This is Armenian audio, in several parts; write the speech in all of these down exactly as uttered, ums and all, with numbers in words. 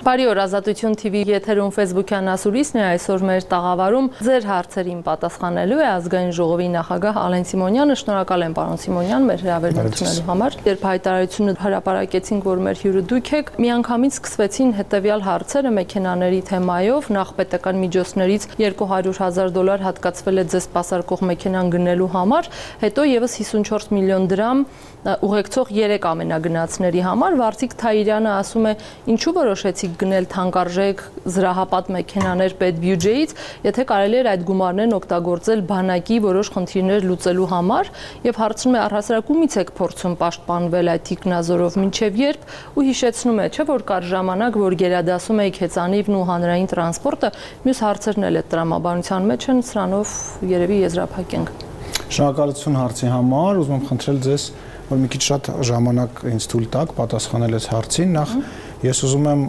Բարի օր, Ազատություն T V եթերում Facebook-յան ասուլիսն է, այսօր մեր տաղավարում ձեր հարցերին պատասխանելու է ազգային ժողովի նախագահ Ալեն Սիմոնյանը։ Շնորհակալ եմ, պարոն Սիմոնյան, մեր հրավերն ընդունելու համար։ Երբ հայտարարությունը հրապարակեցինք, որ մեր հյուրը դուք եք, միանգամից սկսվեցին հետևյալ հարցերը մեքենաների թեմայով։ Նախ պետական միջոցներից երկու հարյուր հազար դոլար հատկացվել է ձեզ սպասարկող մեքենան գնելու համար, հետո եւս հիսունչորս միլիոն դրամ ուղեկցող երեք ամենագնացների համար։ Վարդիկ Թայիրյանը ասում է, ինչու որոշեցիք գնել թանկարժեք զրահապատ մեքենաներ պետբյուջեից, եթե կարելի էր այդ գումարներն օգտագործել բանակի որոշ խնդիրներ լուծելու համար, եւ հարցնում է, առհասարակումից եք փորձում պաշտպանվել այդ թիկնազորով մինչեւ երբ, ու հիշեցնում է, չէ՞ որ կար ժամանակ, որ գերադասում էիք հեծանիվն ու հանրային տրանսպորտը, մյուս հարցերն էլ այդ տրամաբանության մեջ են, սրանով երևի եզրափակենք։ Շնորհակալություն հարցի համար, ուզում եմ խնդրել ձեզ, որ մի քիչ շատ ժամանակ ինձ թույլ տաք պատասխանել այս հարցին։ Նախ ես ուզում եմ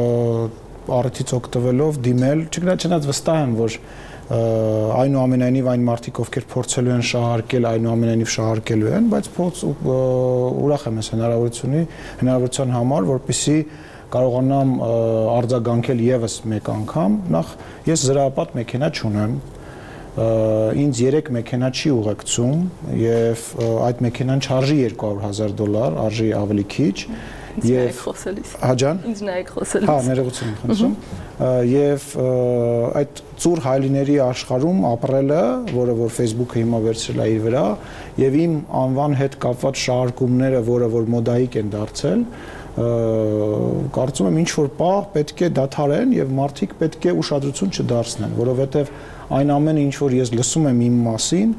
առիթից օգտվելով դիմել, չնայած վստահ եմ, որ այնուամենայնիվ այն մարդիկ, ովքեր փորձելու են շահարկել, այնուամենայնիվ շահարկելու են, բայց ուրախ եմ այս հնարավորությունի, հնարավորության համար, որպեսզի կարողանամ արձագանքել եւս մեկ անգամ։ Նախ ես զրահապատ մեքենա չունեմ, ինձ երեք մեքենա չի ուղեկցում եւ այդ մեքենան չարժի երկու հարյուր հազար դոլար, արժի ավելի քիչ եւ հաջան ինձ նայեք խոսելիս։ Հա, ներողություն եմ խնդրում։ Եվ այդ ծուր հայլիների աշխարհում ապրելը, որը որ Facebook-ը հիմա վերցրել է իր վրա, եւ իմ անվան հետ կապված շահարկումները, որը որ մոդայիկ են դարձել, կարծում եմ ինչ որ պահ պետք է դադարեն եւ մարդիկ պետք է ուշադրություն չդարձնեն, որովհետեւ այն ամենը ինչ որ ես լսում եմ իմ մասին,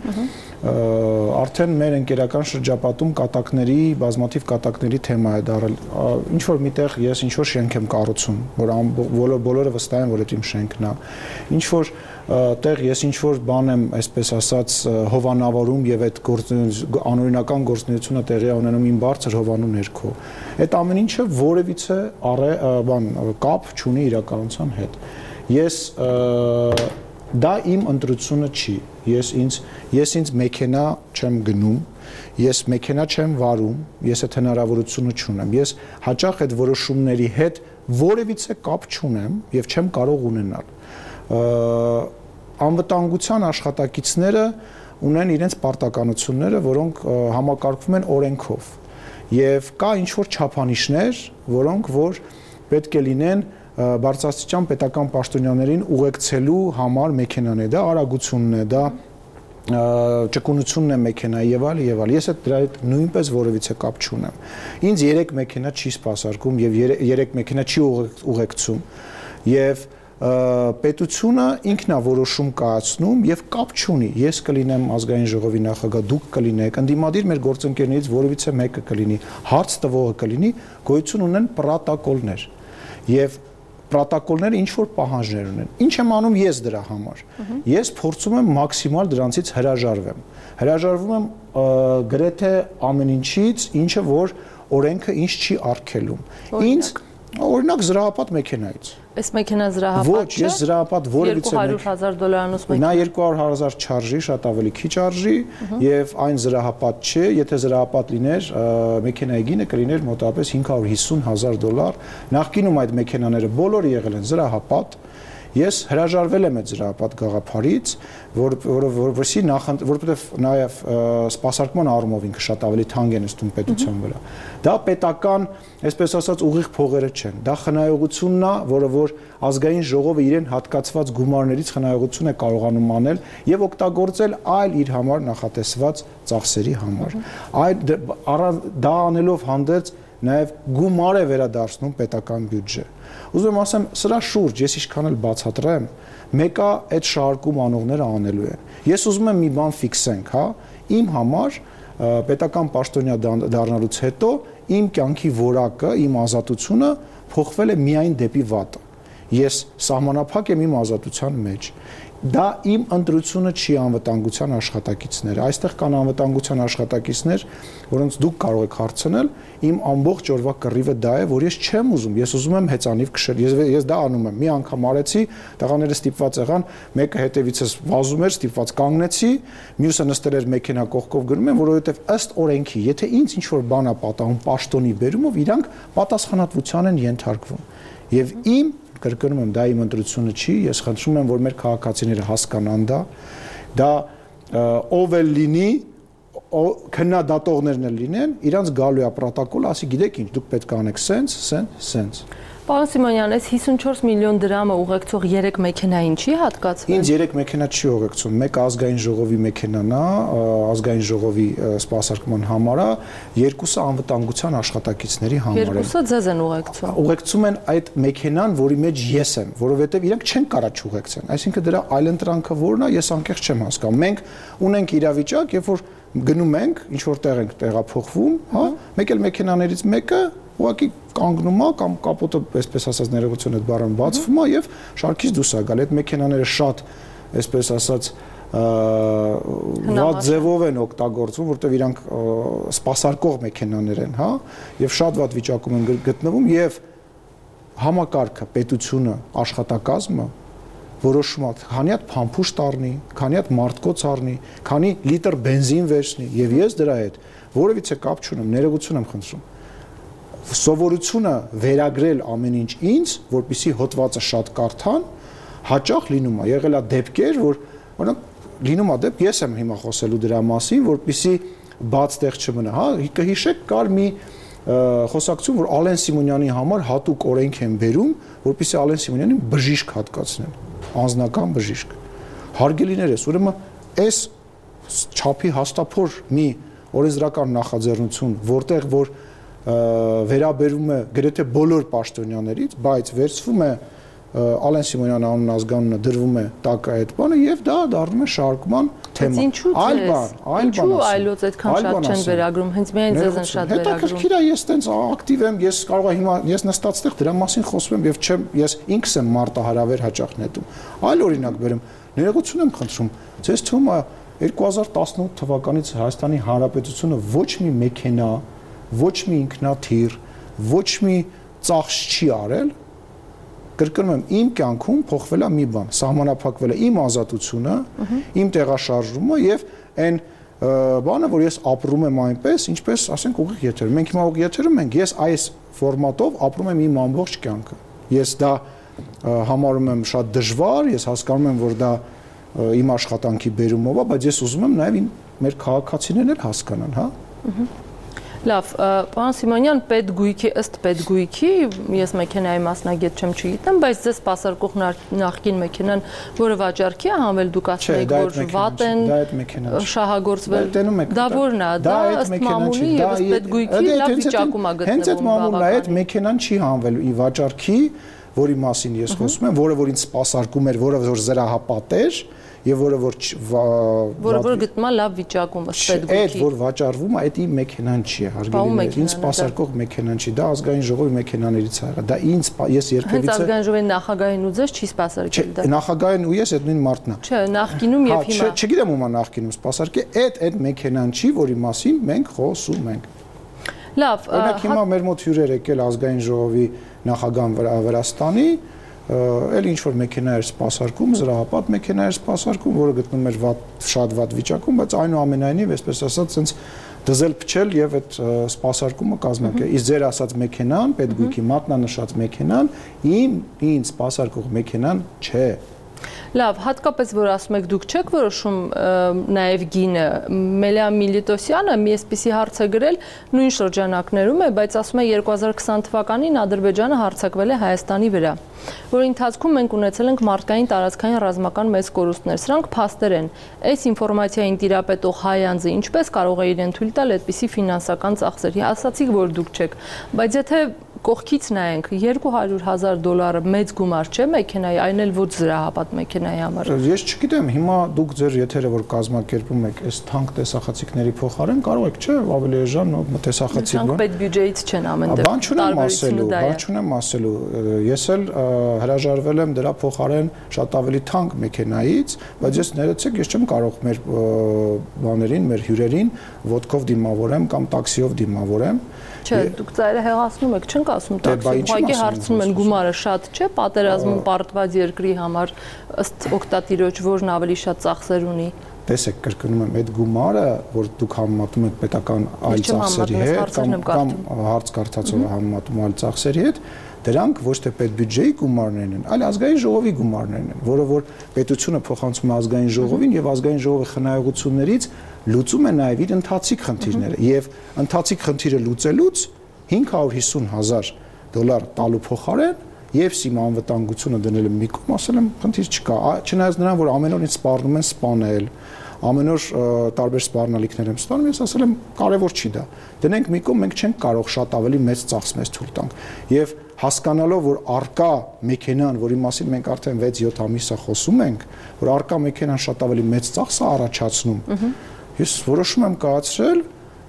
արդեն մեր ընկերական շրջապատում կատակների, բազմաթիվ կատակների թեմա է դարել։ Ինչ որ միտեղ ես ինչ որ շենք եմ կառուցում, որ բոլորը վստահ են, որ դա իմ շենքն է։ Ինչ որ տեղ ես ինչ որ բան եմ, այսպես ասած, հովանավորում եւ այդ անօրինական գործունեությունը տեղի ունենում իմ բարձր հովանու ներքո։ Այդ ամեն ինչը որևիցե բան կապ չունի իրականության հետ։ Ես դա իմ ընտրությունը չի։ Ես ինձ ես ինձ մեքենա չեմ գնում, ես մեքենա չեմ վարում, ես այդ հնարավորությունը չունեմ։ Ես հաճախ այդ որոշումների հետ որևիցե կապ չունեմ եւ չեմ կարող ունենալ։ Անվտանգության աշխատակիցները ունեն իրենց պարտականությունները, որոնք համակարգվում են օրենքով։ Եվ կա ինչ որ չափանիշներ, որոնք որ պետք է լինեն բարձրաստիճան պետական պաշտոնյաներին ուղեկցելու համար մեքենան է, դա արագությունն է, դա ճկունությունն է մեքենայի եւ այլ եւ այլ։ Ես այդ դրա հետ նույնպես որևիցե կապ չունեմ։ Ինձ երեք մեքենա չի սպասարկում եւ երեք մեքենա չի ուղեկցում եւ պետությունը ինքն է որոշում կայացնում եւ կապ չունի։ Ես կլինեմ ազգային ժողովի նախագահ, դուք կլինեք, ընդդիմադիր մեր գործընկերներից որևիցե մեկը կլինի, հարց տվողը կլինի, գոյություն ունեն պրոտոկոլներ։ Եվ պրոտոկոլները ինչ որ պահանջներ ունեն։ Ինչ եմ անում ես դրա համար։ Ես փորձում եմ մաքսիմալ դրանցից հրաժարվեմ։ Հրաժարվում եմ գրեթե ամեն ինչից, ինչը որ օրենքը ինձ չի արգելում։ Ինձ օրինակ զրահապատ մեքենայից։ Այս մեքենա զրահապատ չէ։ Ոչ, ես զրահապատ որևիցե երկու հարյուր հազար դոլարանոց մեքենա։ Նա երկու հարյուր հազար չարժի, շատ ավելի քիչ արժի, եւ այն զրահապատ չէ, եթե զրահապատ լիներ, մեքենայի գինը կլիներ մոտավորապես հինգ հարյուր հիսուն հազար դոլար։ Նախկինում այդ մեքենաները բոլորը եղել են զրահապատ։ Ես հրաժարվել եմ այդ զրահապատ գաղափարից, որ որովհետեւ նախ որովհետեւ նաեւ սպասարկման առումով ինքը շատ ավելի թանկ է նստում պետության վրա։ Դա պետական, այսպես ասած, ուղիղ փողերը չեն։ Դա խնայողությունն է, որը որ ազգային ժողովը իրեն հատկացված գումարներից խնայողություն է կարողանում անել եւ օգտագործել այլ իր համար նախատեսված ծախսերի համար։ Այդ դա անելով հանդերձ նաեւ գումար է վերադարձնում պետական բյուջե։ Ուզում եմ ասեմ, սրա շուրջ ես ինչքան էլ բացատրեմ, մեկը այդ շահարկում անողները անելու են։ Ես ուզում եմ մի բան ֆիքսենք, հա, իմ համար պետական պաշտոնյա դառնալուց հետո իմ կյանքի որակը, իմ ազատությունը փոխվել է միայն դեպի վատը։ Ես սահմանափակ եմ իմ ազատության մեջ։ դա իմ ընտրությունը չի անվտանգության աշխատակիցները։ Այստեղ կան անվտանգության աշխատակիցներ, որոնց դուք կարող եք հարցնել, իմ ամբողջ օրվա կռիվը դա է, որ ես չեմ ուզում, ես ուզում եմ հեծանիվ քշել։ Ես ես դա անում եմ։ Մի անգամ արեցի, տղաները ստիպված եղան, մեկը հետևիցս վազում էր, ստիպված կանգնեցի, մյուսը նստել էր մեքենա կողքով գնում են, որովհետև ըստ օրենքի, եթե ինձ ինչ որ բան է պատահում պաշտոնի բերումով, իրանք պատասխանատվության են ենթարկվում։ Եվ իմ կրկնում եմ, դա իմ ընտրությունը չի, ես խնդրում եմ, որ մեր քաղաքացիները հասկանան դա, դա ով էլ լինի, քննադատողներն էլ լինեն, իրանց գալու է պրոտոկոլ, ասի գիտեք ինչ, դուք պետք է անեք սենց, սենց, սենց։ Պարոն Սիմոնյան, այս հիսունչորս միլիոն դրամը ուղեկցող երեք մեքենային չի հատկացվել։ Ինձ երեք մեքենա չի ուղեկցում, մեկը ազգային ժողովի մեքենան է, ազգային ժողովի սպասարկման համար է, երկուսը անվտանգության աշխատակիցների համար է։ Երկուսը ձեզ են ուղեկցում։ Ուղեկցում են այդ մեքենան, որի մեջ ես եմ, որովհետև իրենք չեն կարա չուղեկցեն։ Այսինքն դրա այլընտրանքը որն է, ես անկեղծ չեմ հասկանում։ Մենք ունենք իրավիճակ, երբ որ գնում ենք, ինչ որ տեղ ենք տեղափոխվում, հա, մեկ էլ մեքենաներից մեկը ուղղակի կանգնում է կամ կապոտը, այսպես ասած, ներողություն այդ բառը բացվում է եւ շարքից դուրս է գալ։ Այդ մեքենաները շատ, այսպես ասած, վատ ձևով են օգտագործվում, որտեղ իրանք սպասարկող մեքենաներ են, հա, եւ շատ վատ վիճակում են գտնվում եւ համակարգը, պետությունը, աշխատակազմը որոշում է, քանի հատ փամփուշտ առնի, քանի հատ մարդկոց առնի, քանի լիտր բենզին վերցնի եւ ես դրա հետ որևիցե կապ չունեմ, ներողություն եմ խնդրում։ Սովորությունը վերագրել ամեն ինչ ինձ, որպեսզի հոդվածը շատ կարդան, հաճախ լինում է, եղել է դեպքեր, որ օրինակ լինում է դեպք, ես եմ հիմա խոսելու դրա մասին, որպեսզի բաց տեղ չմնա, հա, կհիշեք, կար մի խոսակցություն, որ Ալեն Սիմոնյանի համար հատուկ օրենք են բերում, որպեսզի Ալեն Սիմոնյանին բժիշկ հատկացնեն, անձնական բժիշկ։ Հարգելիներս, ուրեմն այս չափի հաստափոր մի օրենսդրական նախաձեռնություն, որտեղ որ վերաբերում է գրեթե բոլոր պաշտոնյաներից, բայց վերցվում է Ալեն Սիմոնյանի անուն ազգանունը դրվում է տակը այդ բանը եւ դա դառնում է շարժման թեմա։ Այլ բան, այլ բան։ Ինչու այլոց այդքան շատ չեն վերագրում, հենց միայն ձեզ են շատ վերագրում։ Հետաքրքիր է, ես տենց ակտիվ եմ, ես կարող եմ հիմա ես նստած տեղ դրա մասին խոսում եմ եւ չեմ ես ինքս եմ մարտահրավեր հաճախ նետում։ Այլ օրինակ բերեմ, ներողություն եմ խնդրում, ձեզ թվում է երկու հազար տասնութ թվականից Հայաստանի Հանրապետությունը ոչ մի մեքենա, ոչ մի ինքնաթիռ, ոչ մի ծախս չի արել։ Կրկնում եմ, իմ կյանքում փոխվել է մի բան, սահմանափակվել է իմ ազատությունը, իմ տեղաշարժումը եւ այն բանը, որ ես ապրում եմ այնպես, ինչպես, ասենք, ուղիղ եթերում։ Մենք հիմա ուղիղ եթերում ենք, ես այս ֆորմատով ապրում եմ իմ ամբողջ կյանքը։ Ես դա համարում եմ շատ դժվար, ես հասկանում եմ, որ դա իմ աշխատանքի բերումով է, բայց ես ուզում եմ նաեւ մեր քաղաքացիներն էլ հասկանան, հա։ Լավ, պարոն Սիմոնյան, պետգույքի ըստ պետգույքի, ես մեքենայի մասնագետ չեմ չգիտեմ, բայց ձեզ սպասարկող նախկին մեքենան, որը վաճառքի է հանվել, դուք ասում եք, որ վատ են շահագործվել, դա որն է, դա ըստ մամուլի եւ ըստ պետգույքի լավ վիճակում է գտնվում։ Հենց այդ մամուլն է, այդ մեքենան չի հանվել ի վաճառքի, որի մասին ես խոսում եմ, որը որ ինձ սպասարկում էր, որը որ զրահապատ էր, եւ որը որ որը որ գտնում է լավ վիճակում ըստ պետգույքի։ Այդ որ վաճառվում է, այդ իմ մեքենան չի, հարգելիներ, ինձ սպասարկող մեքենան չի, դա ազգային ժողովի մեքենաներից է եղել։ Դա ինձ ես երբևիցե Հենց ազգային ժողովի նախագահին ու ձեզ չի սպասարկել դա։ Նախագահին ու ես այդ նույն մարդն է։ Չէ, նախկինում եւ հիմա։ Չգիտեմ ումա նախկինում սպասարկե, այդ այդ մեքենան չի, որի մասին մենք խոսում ենք։ Լավ, օրինակ հիմա մեր մոտ հյուրեր եկել ազգային ժողովի նախագահան Վրաստանի, էլ ինչ որ մեքենա էր սպասարկում, զրահապատ մեքենա էր սպասարկում, որը գտնում էր վատ, շատ վատ վիճակում, բայց այնուամենայնիվ, այսպես ասած, ցենց դզել փչել եւ այդ սպասարկումը կազմակերպել։ Իսկ ձեր ասած մեքենան, պետգույքի մատնանշած մեքենան, իմ ինձ սպասարկող մեքենան չէ։ Լավ, հատկապես որ ասում եք դուք չեք որոշում նաև գինը, Մելիա Միլիտոսյանը մի այսպիսի հարց է գրել նույն շրջանակներում է, բայց ասում է երկու հազար քսան թվականին Ադրբեջանը հարձակվել է Հայաստանի վրա, որի ընթացքում մենք ունեցել ենք մարդկային տարածքային ռազմական մեծ կորուստներ, սրանք փաստեր են։ Այս ինֆորմացիային տիրապետող հայ անձը ինչպես կարող է իրեն թույլ տալ այդպիսի ֆինանսական ծախսեր։ Ասացիք, որ դուք չեք, բայց եթե կողքից նայենք երկու հարյուր հազար դոլարը մեծ գումար չէ մեքենայի, այն էլ ոչ զրահապատ մեքենայի համար։ Ես չգիտեմ, հիմա դուք ձեր եթերը որ կազմակերպում եք, այս թանկ տեսախցիկների փոխարեն կարող եք, չէ, ավելի էժան տեսախցիկ բան։ Պետ բյուջեից չեն ամեն դեպքում։ Բան չունեմ ասելու, բան չունեմ ասելու։ Ես էլ հրաժարվել եմ դրա փոխարեն շատ ավելի թանկ մեքենայից, բայց ես ներեցեք, ես չեմ կարող մեր բաներին, մեր հյուրերին ոդկով դիմավորեմ կամ տաքսիով դիմավորեմ։ Չէ, դուք ծայրը հեղացնում եք, չենք ասում տաքսի, ուղղակի հարցնում են գումարը շատ չէ, պատերազմում պարտված երկրի համար ըստ օգտատիրոջ որն ավելի շատ ծախսեր ունի։ Տեսեք, կրկնում եմ, այդ գումարը, որ դուք համեմատում եք պետական այլ ծախսերի հետ կամ հարց կարդացողը համեմատում այլ ծախսերի հետ, դրանք ոչ թե պետբյուջեի գումարներն են, այլ ազգային ժողովի գումարներն են, որը որ պետությունը փոխանցում է ազգային ժողովին եւ ազգային ժողովի խնայողություններից լուծում է նաեւ իր ընթացիկ խնդիրները եւ ընթացիկ խնդիրը լուծելուց հինգ հարյուր հիսուն հազար դոլար տալու փոխարեն եւ սիմ անվտանգությունը դնել եմ մի կողմ, ասել եմ խնդիր չկա, չնայած նրան որ ամեն օր ինձ սպառնում են սպանել, ամեն օր տարբեր սպառնալիքներ եմ ստանում, ես ասել եմ կարևոր չի դա։ Դնենք մի կողմ, մենք չենք կարող շատ ավելի մեծ ծախս մեզ թույլ տանք։ Եվ հասկանալով որ արկա մեքենան, որի մասին մենք արդեն վեց յոթ ամիս է խոսում ենք, որ արկա մեքենան շատ ավելի մեծ ծախս է առաջացնում, ես որոշում եմ կայացրել,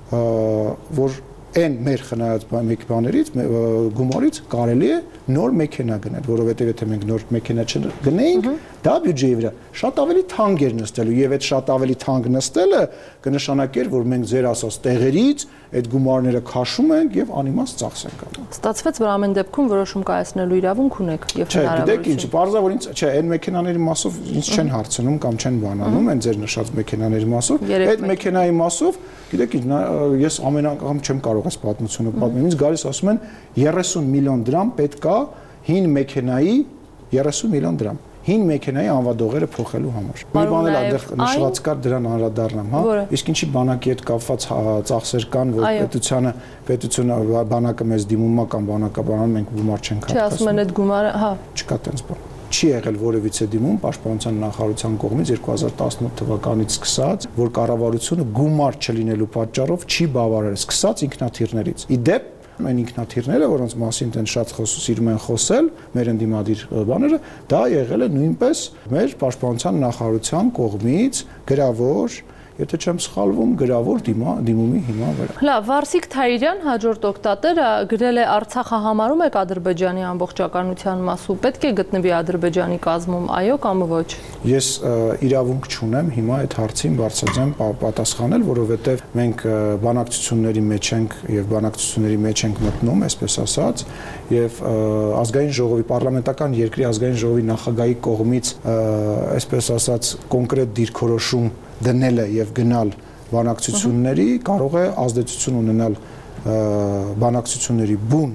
որ այն մեր խնայած բաներից գումարից կարելի է նոր մեքենա գնել, որովհետև եթե մենք նոր մեքենա չգնեինք, դա բյուջեի վրա շատ ավելի թանկ էր նստելու եւ այդ շատ ավելի թանկ նստելը կնշանակեր, որ մենք ձեր ասած տեղերից այդ գումարները քաշում ենք եւ անիմաստ ծախս ենք անում։ Ստացվեց, որ ամեն դեպքում որոշում կայացնելու իրավունք ունեք եւ հնարավորություն։ Չէ, գիտեք ինչ, բարձր որ ինձ, չէ, այն մեքենաների մասով ինձ չեն հարցնում կամ չեն բանանում, այն ձեր նշած մեքենաների մասով, այդ մեքենայի մասով, գիտեք ինչ, ես ամեն անգամ չեմ կարող այս պատմությունը պատմել, ինձ գալիս ասում են երեսուն միլիոն դրամ պետք է հին մեքենայի երեսուն միլիոն դրամ հին մեքենայի անվադողերը փոխելու համար։ Մի բան էլ այնտեղ նշված կար դրան անդրադառնամ, հա։ Իսկ ինչի բանակի հետ կապված ծախսեր կան, որ պետությանը պետությունը բանակը մեզ դիմում է կամ բանակը բանան մենք գումար չենք հատկացնում։ Չէ, ասում են այդ գումարը, հա։ Չկա տենց բան։ Չի եղել որևիցե դիմում պաշտպանության նախարարության կողմից երկու հազար տասնութ թվականից սկսած, որ կառավարությունը գումար չլինելու պատճառով չի բավարարել, սկսած ինքնաթիռներից։ Ի դեպ այն ինքնաթիռները, որոնց մասին տեն շատ սիրում են խոսել, մեր ընդդիմադիր բաները, դա եղել է նույնպես մեր պաշտպանության նախարարության կողմից գրավոր, եթե չեմ սխալվում, գրավոր դիմումի հիման վրա։ Լավ, Վարսիկ Թայիրյան, հաջորդ օգտատերը գրել է Արցախը համարում եք Ադրբեջանի ամբողջականության մաս ու պետք է գտնվի Ադրբեջանի կազմում, այո կամ ոչ։ Ես իրավունք չունեմ հիմա այդ հարցին բարձրաձայն պատասխանել, որովհետև մենք բանակցությունների մեջ ենք եւ բանակցությունների մեջ ենք մտնում, այսպես ասած, եւ ազգային ժողովի պարլամենտական երկրի ազգային ժողովի նախագահի կողմից, այսպես ասած, կոնկրետ դիրքորոշում դնելը եւ գնալ բանակցությունների կարող է ազդեցություն ունենալ բանակցությունների բուն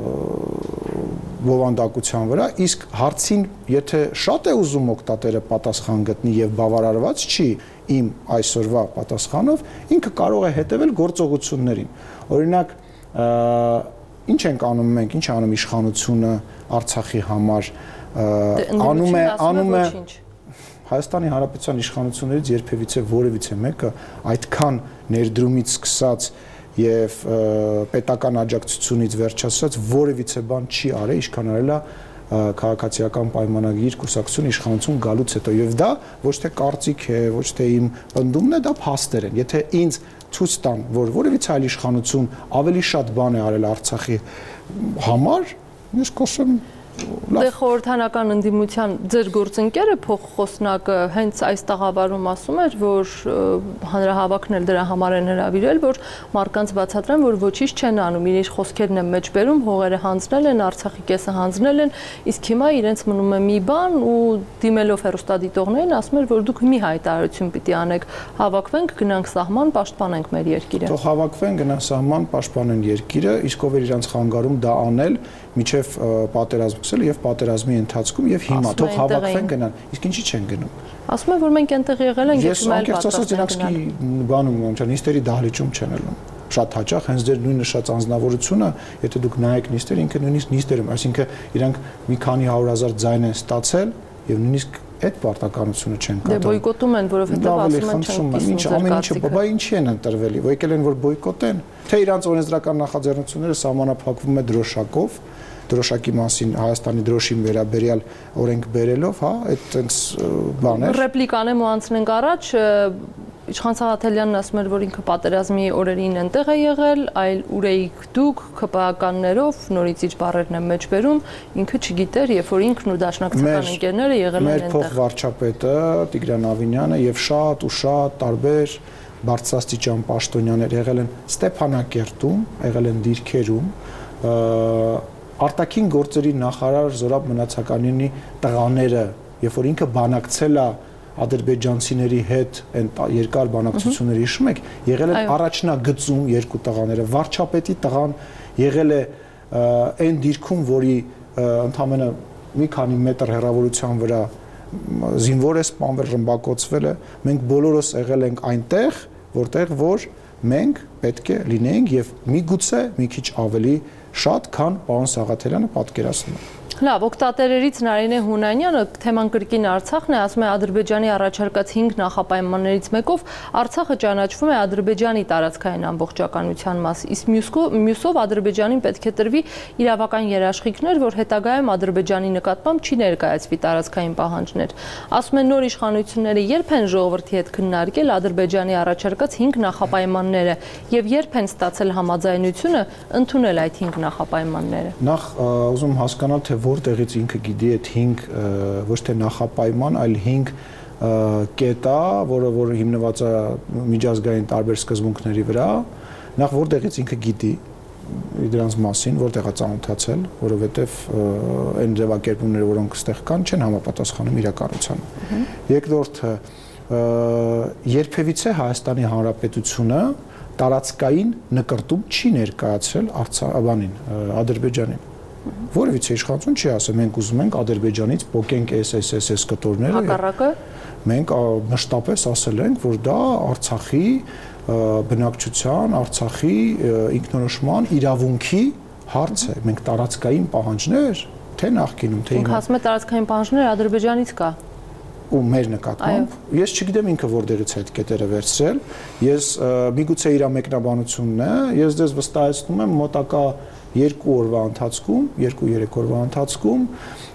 բովանդակության վրա, իսկ հարցին եթե շատ է ուզում օգտատերը պատասխան գտնի եւ բավարարված չի իմ այսօրվա պատասխանով, ինքը կարող է հետեւել գործողություններին։ Օրինակ, ինչ ենք անում մենք, ինչ անում իշխանությունը Արցախի համար, անում է, անում է Հայաստանի Հանրապետության իշխանություններից երբևիցե որևիցե մեկը այդքան ներդրումից սկսած եւ պետական աջակցությունից վերջացած որևիցե բան չի արել, ինչքան արել է քաղաքացիական պայմանագիր կուսակցություն իշխանություն գալուց հետո եւ դա ոչ թե կարծիք է, ոչ թե իմ պնդումն է, դա փաստեր են։ Եթե ինձ ցույց տան, որ որևիցե այլ իշխանություն ավելի շատ բան է արել Արցախի համար, ես կասեմ Դե խորհրդանական ընդդիմության ձեր գործընկերը փոխխոսնակը հենց այս տաղավարում ասում էր, որ հանրահավաքն էլ դրա համար են հրավիրել, որ մարդկանց բացատրեն, որ ոչինչ չեն անում, իրենց խոսքերն են մեջբերում, հողերը հանձնել են, Արցախի կեսը հանձնել են, իսկ հիմա իրենց մնում է մի բան ու դիմելով հեռուստադիտողներին ասում էր, որ դուք մի հայտարարություն պիտի անեք, հավաքվենք, գնանք սահման, պաշտպանենք մեր երկիրը։ Թող հավաքվեն, գնան սահման, պաշտպանեն երկիրը, իսկ ով էր իրենց խանգարում դա անել, միջև պատերազմ սկսել եւ պատերազմի ընթացքում եւ հիմա թող հավաքվեն գնան, իսկ ինչի չեն գնում։ Ասում են, որ մենք այնտեղ եղել ենք եւ այլ պատասխան բանում ոնց նիստերի դահլիճում չեն ելնում։ Շատ հաճախ հենց ձեր նույն նշած անձնավորությունը, եթե դուք նայեք նիստեր, ինքը նույնիսկ նիստերում, այսինքն իրանք մի քանի հարյուր հազար ձայն են ստացել եւ նույնիսկ այդ պարտականությունը չեն կատարում։ Դե բոյկոտում են, որովհետև ասում են չեն կիսում ձեր ամեն ինչը, բա ինչի են ընտրվել, ու եկել են որ բոյկոտեն, թե իրանց օրենսդրական նախաձեռնությունները սահմանափակվում է դրոշակով, դրոշակի մասին Հայաստանի դրոշին վերաբերյալ օրենք բերելով, հա, այդ այնց բաներ։ Ռեպլիկանեմ ու անցնենք առաջ, Իշխան Սաղաթելյանն ասում էր, որ ինքը պատերազմի օրերին այնտեղ է եղել, այլ ուր էիք դուք ՔՊԱ-ականներով, նորից իր բառերն են մեջ բերում, ինքը չգիտեր, երբ որ ինքն ու դաշնակցական ընկերները եղել են այնտեղ։ Մեր փոխվարչապետը Տիգրան Ավինյանը եւ շատ ու շատ տարբեր բարձրաստիճան պաշտոնյաներ եղել են Ստեփանակերտում, եղել են Դիրքերում, արտաքին գործերի նախարար Զորաբ Մնացականյանի տղաները, երբ որ ինքը բանակցել է ադրբեջանցիների հետ այն երկար բանակցությունների հիշում եք, եղել են առաջնագծում երկու տղաները, վարչապետի տղան եղել է այն դիրքում, որի ընդամենը մի քանի մետր հեռավորության վրա զինվոր է սպանվել, ռմբակոծվել է, մենք բոլորս եղել ենք այնտեղ, որտեղ որ մենք պետք է լինեինք եւ միգուցե մի քիչ ավելի շատ, քան պարոն Սաղաթելյանը պատկերացնում է։ Լավ, օգտատերերից Նարինե Հունանյանը թեման կրկին Արցախն է, ասում է Ադրբեջանի առաջարկած հինգ նախապայմաններից մեկով Արցախը ճանաչվում է Ադրբեջանի տարածքային ամբողջականության մաս, իսկ մյուսով Ադրբեջանին պետք է տրվի իրավական երաշխիքներ, որ հետագայում Ադրբեջանի նկատմամբ չի ներկայացվի տարածքային պահանջներ։ Ասում է նոր իշխանությունները երբ են ժողովրդի հետ քննարկել Ադրբեջանի առաջարկած հինգ նախապայմանները եւ երբ են ստացել համաձայնությունը ընդունել այդ հինգ նախապայմանները։ Նախ ուզում հասկանալ, թե որտեղից ինքը գիտի այդ հինգ ոչ թե նախապայման, այլ հինգ կետ է, որը որը հիմնված է միջազգային տարբեր սկզբունքների վրա, նախ որտեղից ինքը գիտի դրանց մասին, որտեղ է ծանոթացել, որովհետև այն ձևակերպումները, որոնք ստեղ կան, չեն համապատասխանում իրականությանը։ Երկրորդը, երբևիցե Հայաստանի Հանրապետությունը տարածքային նկրտում չի ներկայացրել Արցախանին, Ադրբեջանին։ Որևիցե իշխանություն չի ասել, մենք ուզում ենք Ադրբեջանից փոկենք էս էս էս էս կտորները։ Հակառակը մենք մշտապես ասել ենք, որ դա Արցախի բնակչության, Արցախի ինքնորոշման իրավունքի հարց է։ Մենք տարածքային պահանջներ, թե նախկինում, թե հիմա։ Ինքը ասում է տարածքային պահանջները Ադրբեջանից կա։ Ու մեր նկատմամբ ես չգիտեմ ինքը որտեղից է այդ կետերը վերցրել, ես միգուցե իր մեկնաբանությունն է, ես դες վստահեցնում եմ մոտակա երկու օրվա ընթացքում, երկու-երեք օրվա ընթացքում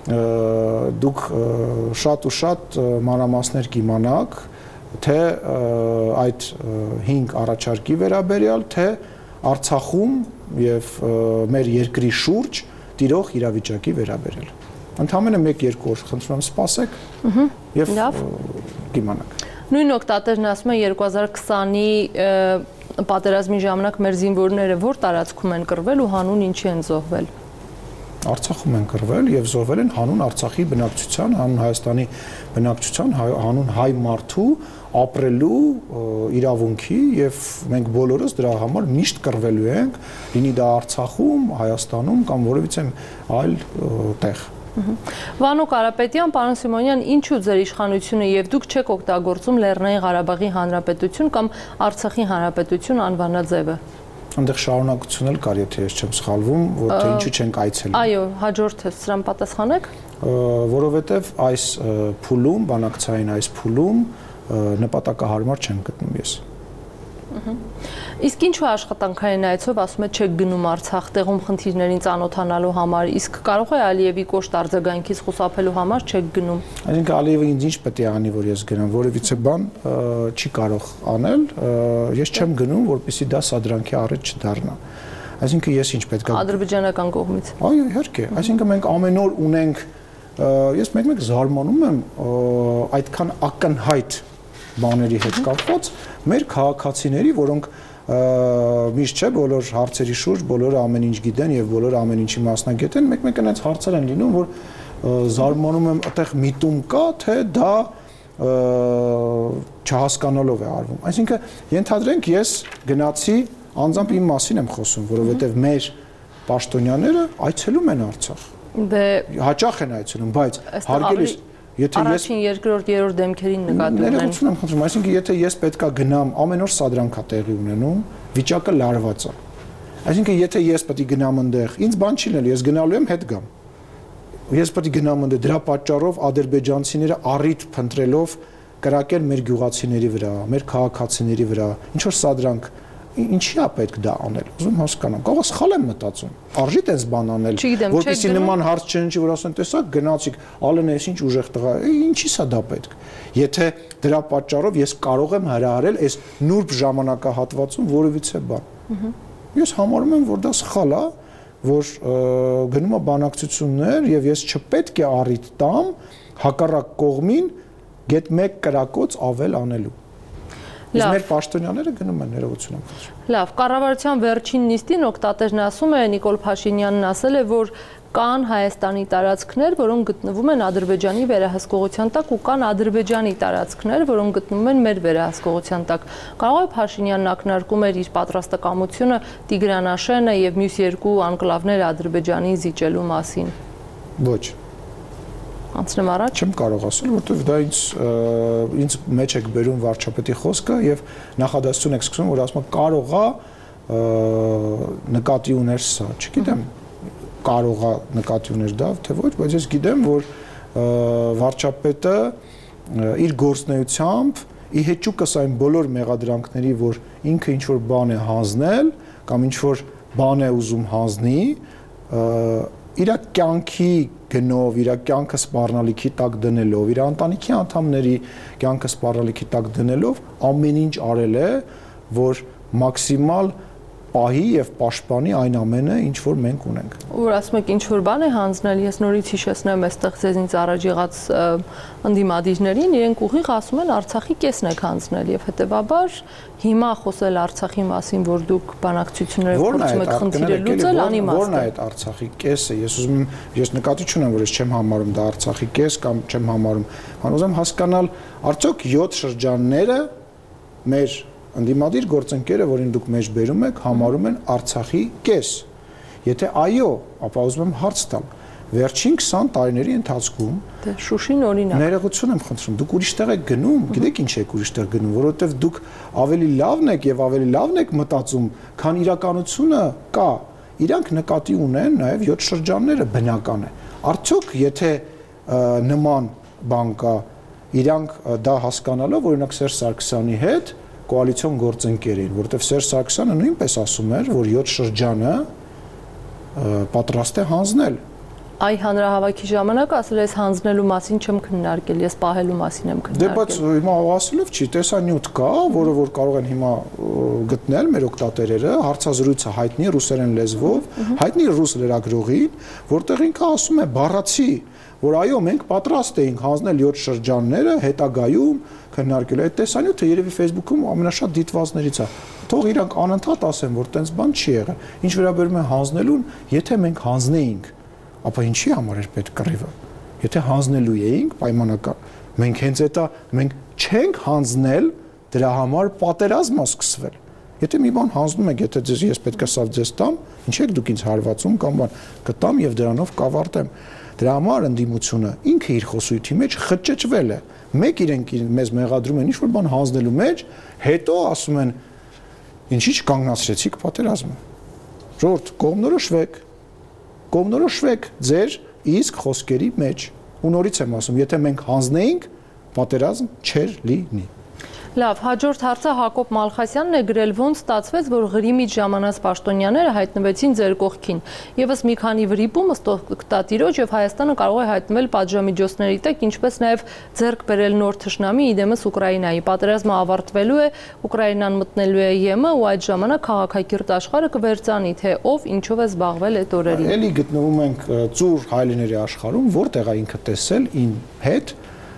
դուք շատ ու շատ մանրամասներ կիմանաք, թե այդ հինգ առաջարկի վերաբերյալ, թե Արցախում եւ մեր երկրի շուրջ տիրող իրավիճակի վերաբերյալ։ Ընդամենը մեկ-երկու օր խնդրում եմ սպասեք եւ կիմանաք։ Նույն օգտատերն ասում է երկու հազար քսանի պատերազմի ժամանակ մեր զինվորները որ տարածքում են կռվել ու հանուն ինչի են զոհվել։ Արցախում են կռվել եւ զոհվել են հանուն Արցախի բնակչության, հանուն Հայաստանի բնակչության, հանուն հայ մարդու ապրելու իրավունքի եւ մենք բոլորս դրա համար միշտ կռվելու ենք, լինի դա Արցախում, Հայաստանում կամ որևիցե այլ տեղ։ Վանո Կարապետյան, պարոն Սիմոնյան, ինչու ձեր իշխանությունը եւ դուք չեք օգտագործում Լեռնային Ղարաբաղի Հանրապետություն կամ Արցախի Հանրապետություն անվանաձևը։ Այնտեղ շարունակություն էլ կար, եթե ես չեմ սխալվում, որ թե ինչու չենք այցելում։ Այո, հաջորդը սրան պատասխանեք։ Որովհետեւ այս փուլում, բանակցային այս փուլում նպատակահարմար չեմ գտնում ես։ Իսկ ինչու աշխատանքային այցով ասում է չեք գնում Արցախ տեղում խնդիրներին ծանոթանալու համար, իսկ կարող է Ալիևի կոշտ արձագանքից խուսափելու համար չեք գնում։ Այսինքն Ալիևը ինձ ինչ պետք է անի, որ ես գնամ, որևիցե բան չի կարող անել, ես չեմ գնում, որպեսզի դա սադրանքի առիթ չդառնա։ Այսինքն ես ինչ պետք է ադրբեջանական կողմից։ Այո, իհարկե, այսինքն մենք ամեն օր ունենք, ես մեկ-մեկ զարմանում եմ այդքան ակնհայտ բաների հետ կապված մեր քաղաքացիների, որոնք միշտ չէ բոլոր հարցերի շուրջ բոլորը ամեն ինչ գիտեն եւ բոլորը ամեն ինչի մասնագետ են, մեկ-մեկ այնց հարցեր են լինում, որ զարմանում եմ, այդտեղ միտում կա, թե դա չհասկանալով է արվում։ Այսինքն ենթադրենք ես գնացի, անձամբ իմ մասին եմ խոսում, որովհետեւ մեր պաշտոնյաները այցելում են Արցախ։ Դե հաճախ են այցելում, բայց հարգելի Եթե ես առաջին, երկրորդ, երրորդ դեմքերին նկատի ունեմ։ Ներողություն եմ խնդրում, այսինքն եթե ես պետքա գնամ, ամեն օր սադրանքա տեղի ունենում, վիճակը լարված է։ Այսինքն եթե ես պետք է գնամ այնտեղ, ինձ բան չի լինել, ես գնալու եմ հետ գամ։ ես պետք է գնամ ընդ դրա պատճառով ադրբեջանցիները առիթ փնտրելով կրակել մեր գյուղացիների վրա, մեր քաղաքացիների վրա, ինչ որ սա դրանք ինչի է պետք դա անել։ Ուզում հասկանամ, կարող սխալ եմ մտածում։ Արժի տես բան անել, որպեսզի նման հարց չընջի, որ ասեն, տեսակ գնացիք, Ալենը էս ինչ ուժեղ տղա է, ինչի՞ սա դա պետք։ Եթե դրա պատճառով ես կարող եմ հրահարել այս նուրբ ժամանակահատվածում որևիցե բան։ Ես համարում եմ, որ դա սխալ է, որ գնում է բանակցություններ եւ ես չպետք է առիթ տամ հակառակ կողմին գետ մեկ կրակոց ավել անելու։ Իսկ մեր պաշտոնյաները գնում են ներողություն եմ խնդրում։ Լավ, կառավարության վերջին նիստին օգտատերն ասում է, Նիկոլ Փաշինյանն ասել է, որ կան Հայաստանի տարածքներ, որոնք գտնվում են Ադրբեջանի վերահսկողության տակ ու կան Ադրբեջանի տարածքներ, որոնք գտնվում են մեր վերահսկողության տակ։ Կարող է Փաշինյանն ակնարկում էր իր պատրաստակամությունը Տիգրանաշենը եւ մյուս երկու անկլավներ Ադրբեջանի զիջելու մասին։ Ոչ։ Անցնեմ առաջ։ Չեմ կարող ասել, որովհետև դա ինձ ինձ մեջ եք բերում վարչապետի խոսքը եւ նախադասություն եք սկսում, որ ասում է կարող է նկատի ուներ սա, չգիտեմ, կարող է նկատի ուներ դա, թե ոչ, բայց ես գիտեմ, որ վարչապետը իր գործնեությամբ ի հեճուկս այն բոլոր մեղադրանքների, որ ինքը ինչ որ բան է հանձնել կամ ինչ որ բան է ուզում հանձնի, իր կյանքի գնով, իր կյանքը սպառնալիքի տակ դնելով, իր ընտանիքի անդամների կյանքը սպառնալիքի տակ դնելով ամեն ինչ արել է, որ մաքսիմալ պահի եւ պաշտպանի այն ամենը, ինչ որ մենք ունենք։ Որ ասում եք ինչ որ բան է հանձնել, ես նորից հիշեցնեմ այստեղ ձեզնից առաջ եղած ընդդիմադիրներին, իրենք ուղիղ ասում են Արցախի կեսն եք հանձնել եւ հետեւաբար հիմա խոսել Արցախի մասին, որ դուք բանակցությունները փորձում եք խնդիրը լուծել, անիմաստ է։ Որն է այդ Արցախի կեսը։ Ես ուզում եմ, ես նկատի չունեմ, որ ես չեմ համարում դա Արցախի կես կամ չեմ համարում։ Ան ուզում հասկանալ, արդյոք յոթ շրջանները մեր ընդդիմադիր գործընկերը, որին դուք մեջ բերում եք, համարում են Արցախի կես։ Եթե այո, ապա ուզում եմ հարց տալ։ Վերջին քսան տարիների ընթացքում դե Շուշին օրինակ։ Ներողություն եմ խնդրում, դուք ուրիշտեղ եք գնում, գիտեք ինչ եք ուրիշտեղ գնում, որովհետև դուք ավելի լավն եք եւ ավելի լավն եք մտածում, քան իրականությունը կա։ Իրանք նկատի ունեն նաեւ յոթ շրջանները, բնական է։ Արդյոք եթե նման բան կա, իրանք դա հասկանալով, օրինակ Սերժ Սարգսյանի հետ կոալիցիոն գործընկեր էին, որովհետև Սերժ Սարգսյանը նույնպես ասում էր, որ յոթ շրջանը պատրաստ է հանձնել։ Այ հանրահավաքի ժամանակ ասել ես հանձնելու մասին չեմ քննարկել, ես պահելու մասին եմ քննարկել։ Դե բայց հիմա ասելով չի, տեսանյութ կա, որը որ կարող են հիմա գտնել մեր օգտատերերը, հարցազրույցը հայտնի ռուսերեն լեզվով, հայտնի ռուս լրագրողին, որտեղ ինքը ասում է բառացի, որ այո, մենք պատրաստ էինք հանձնել յոթ շրջանները հետագայում քննարկել։ Այդ տեսանյութը երևի Facebook-ում ամենաշատ դիտվածներից է։ Թող իրանք անընդհատ ասեն, որ տենց բան չի եղել։ Ինչ վերաբերում է հանձնելուն, եթե մենք հանձնեինք, ապա ինչի համար էր պետք կռիվը։ Եթե հանձնելու էինք պայմանական, մենք հենց էտա մենք չենք հանձնել, դրա համար պատերազմ է սկսվել։ Եթե մի բան հանձնում եք, եթե ձեզ ես պետք է սա ձեզ տամ, ինչ եք դուք ինձ հարվածում կամ բան, կտամ եւ դրանով կավարտեմ։ Դրա համար ընդդիմությունը ինքը իր խոսույթի մեջ խճճվել է։ Մեկ իրենք մեզ մեղադրում են ինչ-որ բան հանձնելու մեջ, հետո ասում են ինչի՞ չկանգնացրեցիք պատերազմը։ Ժողովուրդ, կողմնորոշվեք, կողմնորոշվեք ձեր իսկ խոսքերի մեջ։ Ու նորից եմ ասում, եթե մենք հանձնեինք, պատերազմ չէր լինի։ Լավ, հաջորդ հարցը Հակոբ Մալխասյանն է գրել, ոնց ստացվեց, որ Ղրիմից ժամանած պաշտոնյաները հայտնվեցին ձեր կողքին։ Եվս մի քանի վրիպում ըստ օգտատիրոջ եւ Հայաստանը կարող է հայտնվել պատժամիջոցների տակ, ինչպես նաեւ ձեռք բերել նոր թշնամի իդեմս Ուկրաինայի։ Պատերազմը ավարտվելու է, Ուկրաինան մտնելու է ԵՄ ու այդ ժամանակ քաղաքակիրթ աշխարհը կվերցանի, թե ով ինչով է զբաղվել այդ օրերին։ Էլի գտնվում ենք ծուր հայլիների աշխարհում, որտեղ է ինքը տեսել ին հետ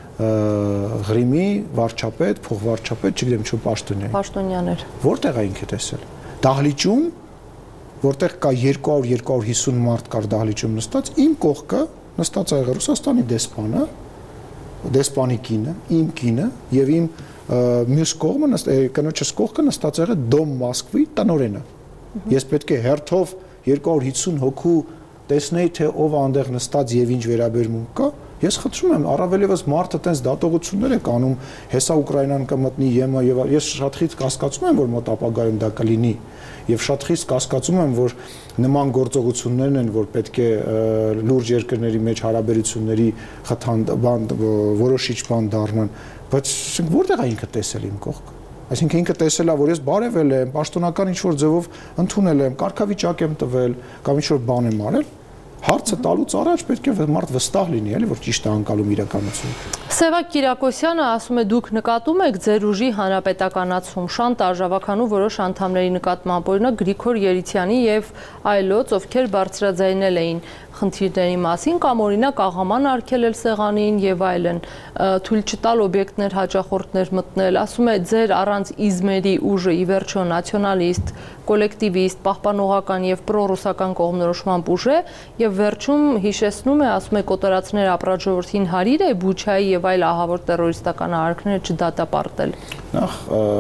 Ղրիմի վարչապետ, փոխվարչապետ, չգիտեմ ինչ պաշտոնյա։ Պաշտոնյաներ։ Որտեղ է ինքը տեսել։ Դահլիճում, որտեղ կա երկու հարյուր երկու հարյուր հիսուն մարդ կար դահլիճում նստած, իմ կողքը նստած ա եղել Ռուսաստանի դեսպանը, դեսպանի կինը, իմ կինը եւ իմ մյուս կողմը կնոջս կողքը նստած ա եղել Դոմ Մոսկվի տնօրենը։ Ես պետք է հերթով երկու հարյուր հիսուն հոգու տեսնեի, թե ով այնտեղ նստած եւ ինչ վերաբերմունք կա։ Ես խնդրում եմ, առավելևս մարդը տենց դատողություններ է կանում, հեսա Ուկրաինան կմտնի ԵՄ եւ ես շատ խիստ կասկածում եմ, որ մոտ ապագայում դա կլինի եւ շատ խիստ կասկածում եմ, որ նման գործողություններն են, որ պետք է լուրջ երկրների մեջ հարաբերությունների խթան բան որոշիչ բան դառնան, բայց որտեղ է ինքը տեսել իմ կողք։ Այսինքն ինքը տեսել է, որ ես բարևել եմ, պաշտոնական ինչ-որ ձևով ընդունել եմ, կարգավիճակ եմ տվել, կամ ինչ-որ բան եմ արել, հարցը տալուց առաջ պետք է մարդ վստահ լինի, էլի, որ ճիշտ է անցալում իրականությունը։ Սևակ Կիրակոսյանը ասում է, դուք նկատում եք ձեր ուժի հանրապետականացում, շանտաժ ավականու որոշ անդամների նկատմամբ, օրինակ Գրիգոր Երիցյանի եւ այլոց, ովքեր բարձրաձայնել էին խնդիրների մասին կամ օրինակ աղաման արգելել սեղանին եւ այլն, թույլ չտալ օբյեկտներ հաճախորդներ մտնել, ասում է ձեր առանց իզմերի ուժը ի վերջո նացիոնալիստ, կոլեկտիվիստ, պահպանողական եւ պրոռուսական կողմնորոշման ուժ է եւ վերջում հիշեցնում է, ասում է կոտորածներ ապրած ժողովրդին հարիր է Բուչայի եւ այլ ահավոր տերորիստական արարքները չդատապարտել։ Նախ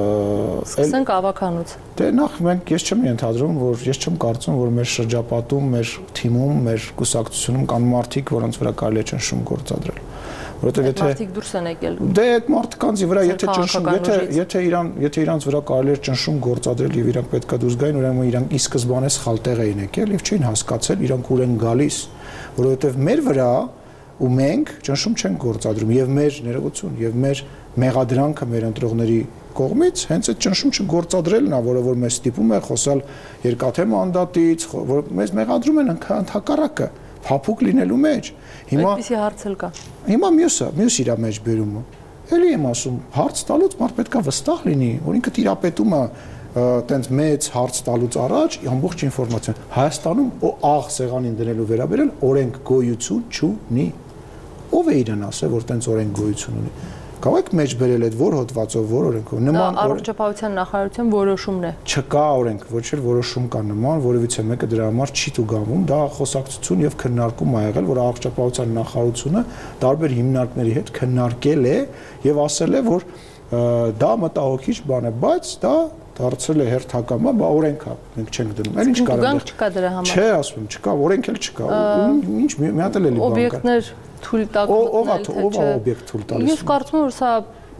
սկսենք ավականուց։ Դե նախ մենք ես չեմ ենթադրում, որ ես չեմ կարծում, որ մեր շրջապատում, մեր թիմում, մեր կուսակցությունում կան մարդիկ, որոնց վրա կարելի է ճնշում գործադրել։ Որովհետեւ եթե մարդիկ դուրս են եկել։ Դե այդ մարդկանցի վրա եթե ճնշում, եթե եթե իրան, եթե իրանց վրա կարելի է ճնշում գործադրել եւ իրանք պետքա դուրս գային, ուրեմն իրանք ի սկզբանե սխալ տեղ էին եկել եւ չէին հասկացել իրանք ուր են գալիս, որովհետեւ մեր վրա ու մենք ճնշում չենք գործադրում եւ մեր ներողություն եւ մեր մեղադրանքը մեր ընտրողների կողմից հենց այդ ճնշում չգործադրելն է, որը որ մեզ ստիպում է խոսալ երկաթե մանդատից, որ մեզ մեղադրում են ընդհակառակը փափուկ լինելու մեջ։ Հիմա այդպիսի հարց էլ կա։ Հիմա մյուսը, մյուս իրա մեջ բերումը։ Էլի եմ ասում, հարց տալուց մարդ պետքա վստահ լինի, որ ինքը տիրապետում է տենց մեծ հարց տալուց առաջ ամբողջ ինֆորմացիան։ Հայաստանում աղ սեղանին դնելու վերաբերել օրենք գոյություն չունի։ Ով է իրեն ասել, որ տենց օրենք գոյություն ունի։ Կարող եք մեջ բերել այդ որ հոդվածով, որ օրենքով նման առողջապահության նախարարության որոշումն է։ Չկա օրենք, ոչ էլ որոշում կա նման, որովհետեւ մեկը դրա համար չի տուգանվում, դա խոսակցություն եւ քննարկում ա եղել, որ առողջապահության նախարարությունը տարբեր հիմնարկների հետ քննարկել է եւ ասել է, որ դա մտահոգիչ բան է, բայց դա դարձել է հերթական, բա օրենք է, մենք չենք դնում։ Էլ ինչ կարող է։ Չկա դրա համար։ Չէ, ասում եմ, չկա, օրենք էլ չկա։ Ինչ մի հատ էլ էլի բան կա։ Օբյեկտներ թույլ տակ մտնել, թե չէ։ Ո՞վ է օբյեկտ թույլ տալիս։ Ես կարծում եմ, որ սա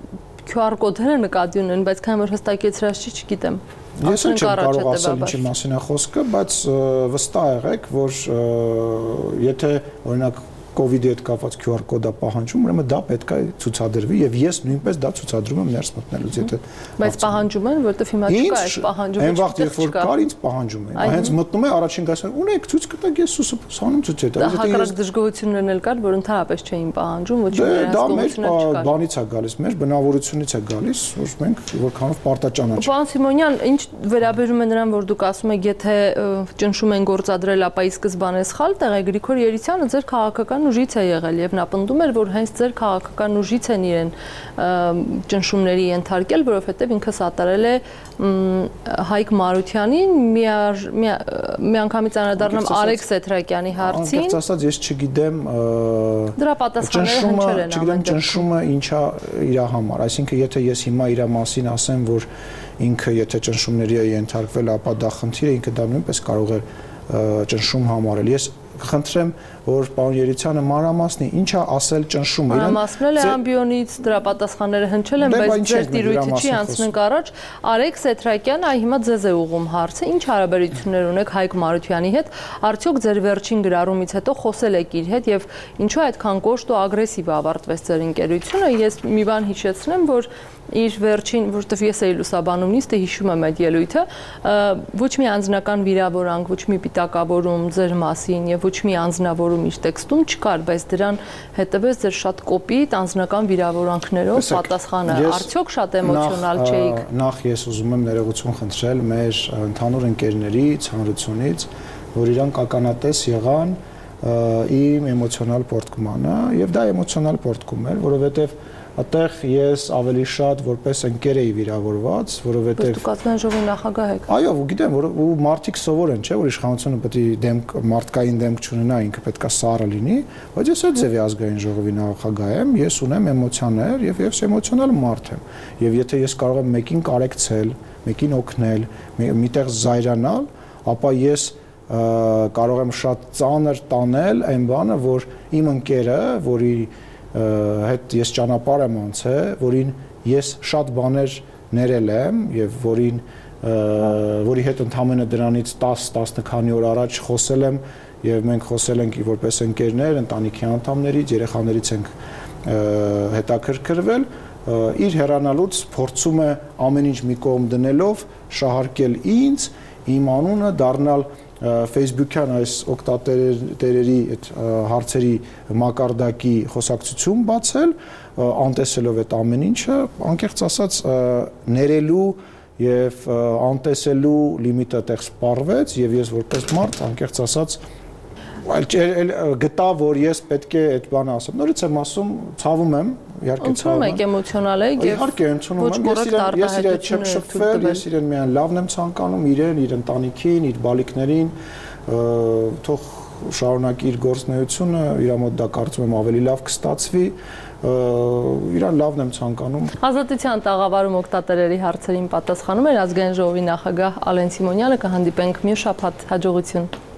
Q R կոդերը նկատի ունեն, բայց քանի որ հստակեցրած չի, չգիտեմ։ Ես չեմ կարող ասել ինչի մասին է խոսքը, բայց վստահ եղեք, որ եթե օրինակ COVID-ի հետ կապված Q R կոդը պահանջում, ուրեմն դա պետք է ցուցադրվի եւ ես նույնպես դա ցուցադրում եմ ներս մտնելուց, եթե բայց պահանջում են, որովհետեւ հիմա չկա այս պահանջումը։ Այն վաղ երբ որ կար, ինձ պահանջում են։ Հենց մտնում է առաջին գասը, ունեք ցույց կտակ, ես սուսանում ցույց է տալիս։ Դա հակառակ դժգոհություններն էլ կար, որ ընդհանրապես չէին պահանջում, ոչ մի վերահսկողություններ չկար։ Դա մեր բանից է գալիս, մեր բնավորությունից է գալիս, որ մենք որքանով պարտաճանաչ։ Պարոն Սիմոնյան, ինչ վերաբերում է նրան, որ դուք ասում եք, եթե ճնշում են գործադրել, ապա ի սկզբանե սխալ տեղ է, Գրիգոր Երիցյանը ձեր քաղաքական ուժից է եղել եւ նա պնդում էր, որ հենց ձեր քաղաքական ուժից են իրեն ճնշումների ենթարկել, որովհետեւ ինքը սատարել է Հայկ Մարությանին, միանգամից անդրադառնամ Արեգ Սեթրակյանի հարցին։ Անկեղծ ասած, ես չգիտեմ դրա պատասխանները հնչել են ամեն դեպքում։ Ճնշումը ինչա իր համար, այսինքն եթե ես հիմա իր մասին ասեմ, որ ինքը եթե ճնշումների է ենթարկվել, ապա դա խնդիր է, ինքը դա նույնպես կարող է ճնշում համարել։ Ես խնդրեմ, որ պարոն Երիցյանը մանրամասնի, ինչա ասել ճնշումը։ Մանրամասնել է ամբիոնից, դրա պատասխանները հնչել են, բայց ձեր տիրույթը չի անցնենք առաջ։ Արեգ Սեթրակյան, այ հիմա ձեզ է ուղում հարցը, ինչ հարաբերություններ ունեք Հայկ Մարությանի հետ, արդյոք ձեր վերջին գրառումից հետո խոսել եք իր հետ եւ ինչու այդքան կոշտ ու ագրեսիվ ավարտվեց ձեր ընկերությունը։ Ես մի բան հիշեցնեմ, որ իր վերջին, որովհետև ես էի լուսաբանում նիստը, հիշում եմ այդ ելույթը, ոչ մի անձնական վիրավորանք, ոչ մի պիտակավորում ձեր մասին եւ ոչ մի անձնավորում իր տեքստում չկար, բայց դրան հետևեց ձեր շատ կոպիտ անձնական վիրավորանքներով պատասխանը։ Արդյոք շատ էմոցիոնալ չէիք։ Նախ ես ուզում եմ ներողություն խնդրել մեր ընդհանուր ընկերներից, հանրությունից, որ իրանք ականատես եղան իմ էմոցիոնալ պոռթկմանը, եւ դա էմոցիոնալ պոռթկում էր, որովհետեւ Այդտեղ ես ավելի շատ որպես ընկեր էի վիրավորված, որովհետև դուք ազգային ժողովի նախագահ եք։ Այո, գիտեմ, որ ու մարդիկ սովոր են, չէ, որ իշխանությունը պետք է դեմք մարդկային դեմք չունենա, ինքը պետք է սառը լինի, բայց ես այդ ձևի ազգային ժողովի նախագահ եմ, ես ունեմ էմոցիաներ եւ ես էմոցիոնալ մարդ եմ։ Եվ եթե ես կարող եմ մեկին կարեկցել, մեկին օգնել, միտեղ զայրանալ, ապա ես կարող եմ շատ ծանր տանել այն բանը, որ իմ ընկերը, որի հետ ես ճանապարհ եմ անցել, որին ես շատ բաներ ներել եմ եւ որին որի հետ ընդհանրապես դրանից տասը տասնքանի օր առաջ խոսել եմ եւ մենք խոսել ենք որպես ընկերներ, ընտանիքի անդամներից, երեխաներից ենք հետաքրքրվել, իր հեռանալուց փորձում է ամեն ինչ մի կողմ դնելով շահարկել ինձ, իմ անունը, դառնալ Facebook-յան այս օգտատերերի այդ հարցերի մակարդակի խոսակցություն բացել, անտեսելով այդ ամեն ինչը, անկեղծ ասած ներելու եւ անտեսելու լիմիտը տեղ սպառվեց եւ ես որպես մարդ անկեղծ ասած այլ գտա որ ես պետք է այդ բանը ասեմ։ Նորից եմ ասում, ցավում եմ, իհարկե ցավում եմ։ Ընդունում եք էմոցիոնալ եք եւ իհարկե ընդունում եմ, ես իրեն չեմ շփվել, ես իրեն միայն լավն եմ ցանկանում, իրեն, իր ընտանիքին, իր բալիկներին, թող շարունակի իր գործունեությունը, իր մոտ դա կարծում եմ ավելի լավ կստացվի, իրան լավն եմ ցանկանում։ Ազատության տաղավարում օգտատերերի հարցերին պատասխանում էր ազգային ժողովի նախագահ Ալեն Սիմոնյանը, կհանդիպենք մյուս շաբաթ, հաջողություն։